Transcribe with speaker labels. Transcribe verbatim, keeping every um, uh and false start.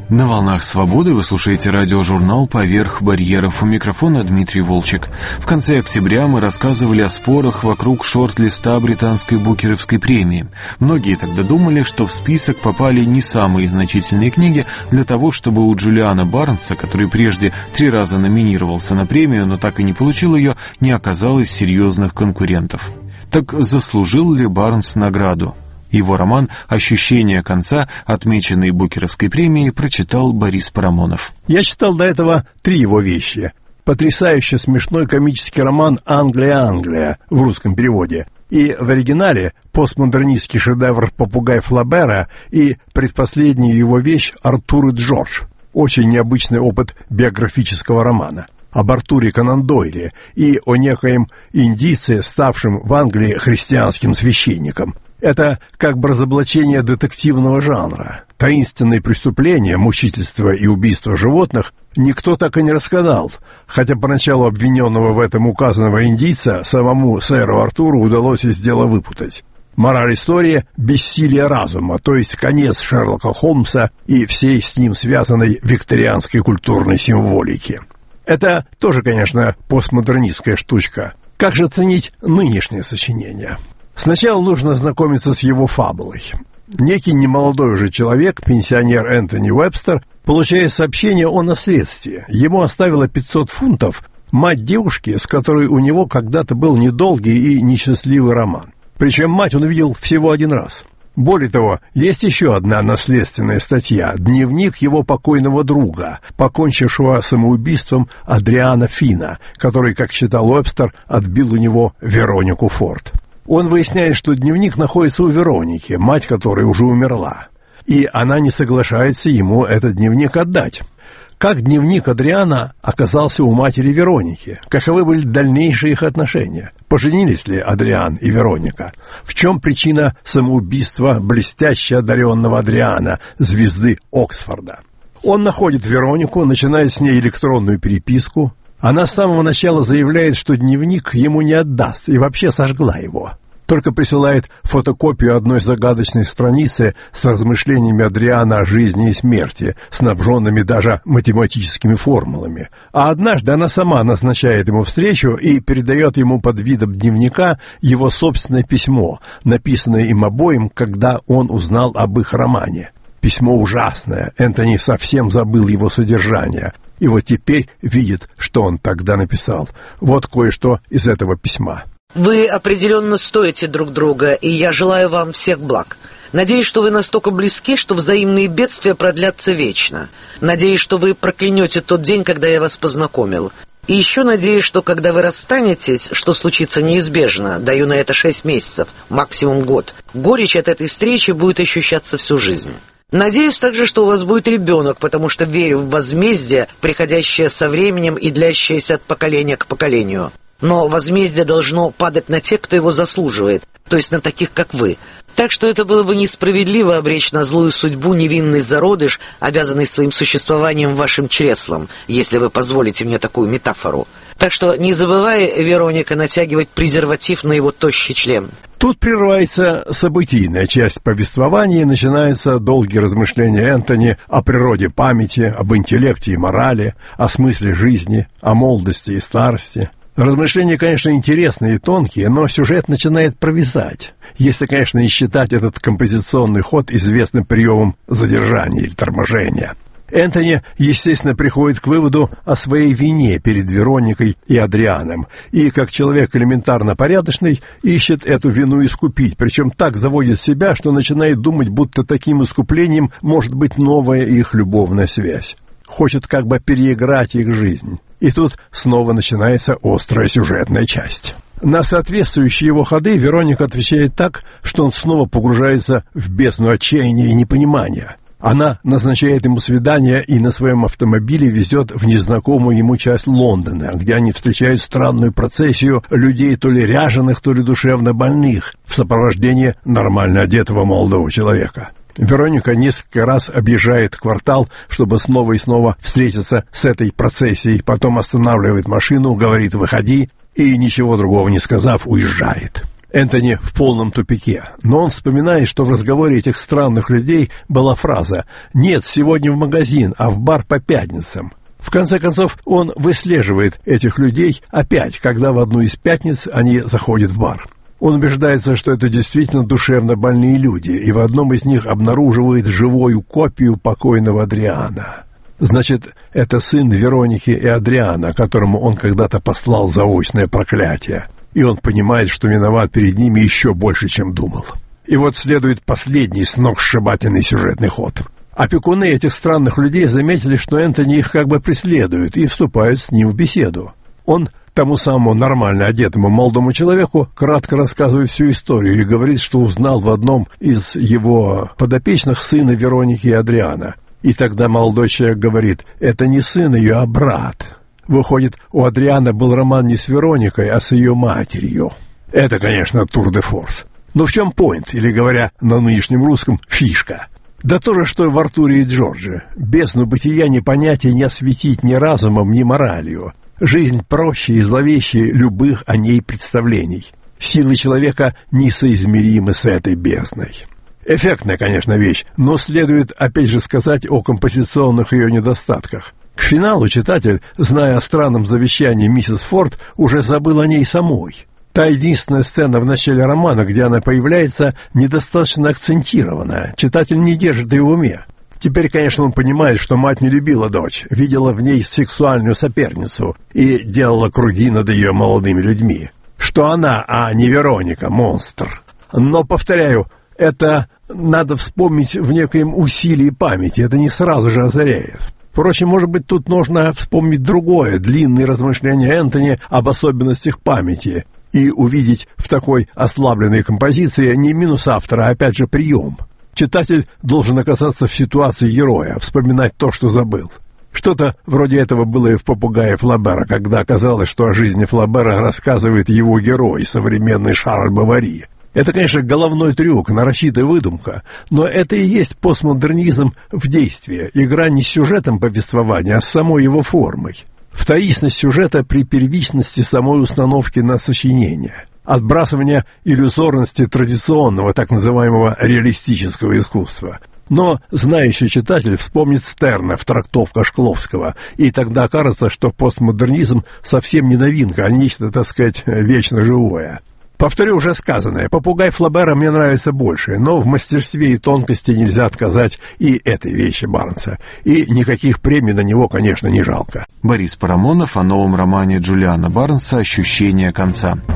Speaker 1: На волнах свободы вы слушаете радиожурнал «Поверх барьеров». У микрофона Дмитрий Волчек. В конце октября мы рассказывали о спорах вокруг шорт-листа британской Букеровской премии. Многие тогда думали, что в список попали не самые значительные книги для того, чтобы у Джулиана Барнса, который прежде три раза номинировался на премию, но так и не получил ее, не оказалось серьезных конкурентов. Так заслужил ли Барнс награду? Его роман «Ощущение конца», отмеченный Букеровской премией, прочитал Борис Парамонов.
Speaker 2: Я читал до этого три его вещи. Потрясающе смешной комический роман «Англия, Англия» в русском переводе. И в оригинале постмодернистский шедевр «Попугай Флабера» и предпоследняя его вещь «Артур и Джордж». Очень необычный опыт биографического романа. Об Артуре Конан Дойле и о некоем индийце, ставшем в Англии христианским священником. Это как бы разоблачение детективного жанра. Таинственные преступления, мучительство и убийство животных никто так и не рассказал, хотя поначалу обвиненного в этом указанного индийца самому сэру Артуру удалось из дела выпутать. Мораль истории – бессилие разума, то есть конец Шерлока Холмса и всей с ним связанной викторианской культурной символики. Это тоже, конечно, постмодернистская штучка. Как же ценить нынешнее сочинение? Сначала нужно ознакомиться с его фабулой. Некий немолодой уже человек, пенсионер Энтони Уэбстер, получает сообщение о наследстве. Ему оставила пятьсот фунтов мать девушки, с которой у него когда-то был недолгий и несчастливый роман. Причем мать он видел всего один раз. Более того, есть еще одна наследственная статья – дневник его покойного друга, покончившего самоубийством Адриана Фина, который, как считал Уэбстер, отбил у него Веронику Форд. Он выясняет, что дневник находится у Вероники, мать которой уже умерла, и она не соглашается ему этот дневник отдать. Как дневник Адриана оказался у матери Вероники? Каковы были дальнейшие их отношения? Поженились ли Адриан и Вероника? В чем причина самоубийства блестяще одаренного Адриана, звезды Оксфорда? Он находит Веронику, начинает с ней электронную переписку. Она с самого начала заявляет, что дневник ему не отдаст, и вообще сожгла его. Только присылает фотокопию одной загадочной страницы с размышлениями Адриана о жизни и смерти, снабженными даже математическими формулами. А однажды она сама назначает ему встречу и передает ему под видом дневника его собственное письмо, написанное им обоим, когда он узнал об их романе. Письмо ужасное, Энтони совсем забыл его содержание. И вот теперь видит, что он тогда написал. Вот кое-что из этого письма.
Speaker 3: Вы определенно стоите друг друга, и я желаю вам всех благ. Надеюсь, что вы настолько близки, что взаимные бедствия продлятся вечно. Надеюсь, что вы проклянете тот день, когда я вас познакомил. И еще надеюсь, что когда вы расстанетесь, что случится неизбежно, даю на это шесть месяцев, максимум год, горечь от этой встречи будет ощущаться всю жизнь. Надеюсь также, что у вас будет ребенок, потому что верю в возмездие, приходящее со временем и длящееся от поколения к поколению. Но возмездие должно падать на тех, кто его заслуживает, то есть на таких, как вы. Так что это было бы несправедливо обречь на злую судьбу невинный зародыш, обязанный своим существованием вашим чреслом, если вы позволите мне такую метафору. Так что не забывай, Вероника, натягивать презерватив на его тощий член.
Speaker 2: Тут прерывается событийная часть повествования, и начинаются долгие размышления Энтони о природе памяти, об интеллекте и морали, о смысле жизни, о молодости и старости. Размышления, конечно, интересные и тонкие, но сюжет начинает провисать, если, конечно, не считать этот композиционный ход известным приемом задержания или торможения. Энтони, естественно, приходит к выводу о своей вине перед Вероникой и Адрианом, и, как человек элементарно порядочный, ищет эту вину искупить, причем так заводит себя, что начинает думать, будто таким искуплением может быть новая их любовная связь. Хочет как бы переиграть их жизнь. И тут снова начинается острая сюжетная часть. На соответствующие его ходы Вероника отвечает так, что он снова погружается в бездну отчаяния и непонимания. Она назначает ему свидание и на своем автомобиле везет в незнакомую ему часть Лондона, где они встречают странную процессию людей то ли ряженых, то ли душевно больных, в сопровождении нормально одетого молодого человека. Вероника несколько раз объезжает квартал, чтобы снова и снова встретиться с этой процессией, потом останавливает машину, говорит «выходи», и, ничего другого не сказав, уезжает. Энтони в полном тупике, но он вспоминает, что в разговоре этих странных людей была фраза «Нет, сегодня в магазин, а в бар по пятницам». В конце концов, он выслеживает этих людей опять, когда в одну из пятниц они заходят в бар. Он убеждается, что это действительно душевно больные люди, и в одном из них обнаруживает живую копию покойного Адриана. Значит, это сын Вероники и Адриана, которому он когда-то послал заочное проклятие. И он понимает, что виноват перед ними еще больше, чем думал. И вот следует последний сногсшибательный сюжетный ход. Опекуны этих странных людей заметили, что Энтони их как бы преследует, и вступают с ним в беседу. Он тому самому нормально одетому молодому человеку кратко рассказывает всю историю и говорит, что узнал в одном из его подопечных сына Вероники и Адриана. И тогда молодой человек говорит, это не сын ее, а брат. Выходит, у Адриана был роман не с Вероникой, а с ее матерью. Это, конечно, тур-де-форс. Но в чем поинт, или, говоря на нынешнем русском, фишка? Да то же, что и в Артуре и Джордже. Бездну бытия ни понятия не осветить ни разумом, ни моралью. Жизнь проще и зловещее любых о ней представлений. Силы человека несоизмеримы с этой бездной. Эффектная, конечно, вещь, но следует опять же сказать о композиционных ее недостатках. К финалу читатель, зная о странном завещании миссис Форд, уже забыл о ней самой. Та единственная сцена в начале романа, где она появляется, недостаточно акцентирована. Читатель не держит ее в уме. Теперь, конечно, он понимает, что мать не любила дочь, видела в ней сексуальную соперницу и делала круги над ее молодыми людьми. Что она, а не Вероника, монстр. Но, повторяю, это надо вспомнить в некоем усилии памяти, это не сразу же озаряет. Впрочем, может быть, тут нужно вспомнить другое, длинные размышления Энтони об особенностях памяти и увидеть в такой ослабленной композиции не минус автора, а опять же прием. Читатель должен оказаться в ситуации героя, вспоминать то, что забыл. Что-то вроде этого было и в «Попугае Флабера», когда оказалось, что о жизни Флабера рассказывает его герой, современный Шарль Бавари. Это, конечно, головной трюк, нарочитая выдумка, но это и есть постмодернизм в действии, игра не с сюжетом повествования, а с самой его формой. Вторичность сюжета при первичности самой установки на сочинение. Отбрасывание иллюзорности традиционного, так называемого реалистического искусства. Но знающий читатель вспомнит Стерна в трактовках Шкловского, и тогда окажется, что постмодернизм совсем не новинка, а нечто, так сказать, вечно живое. Повторю уже сказанное, «Попугай Флабера» мне нравится больше, но в мастерстве и тонкости нельзя отказать и этой вещи Барнса. И никаких премий на него, конечно, не жалко.
Speaker 1: Борис Парамонов о новом романе Джулиана Барнса «Ощущение конца».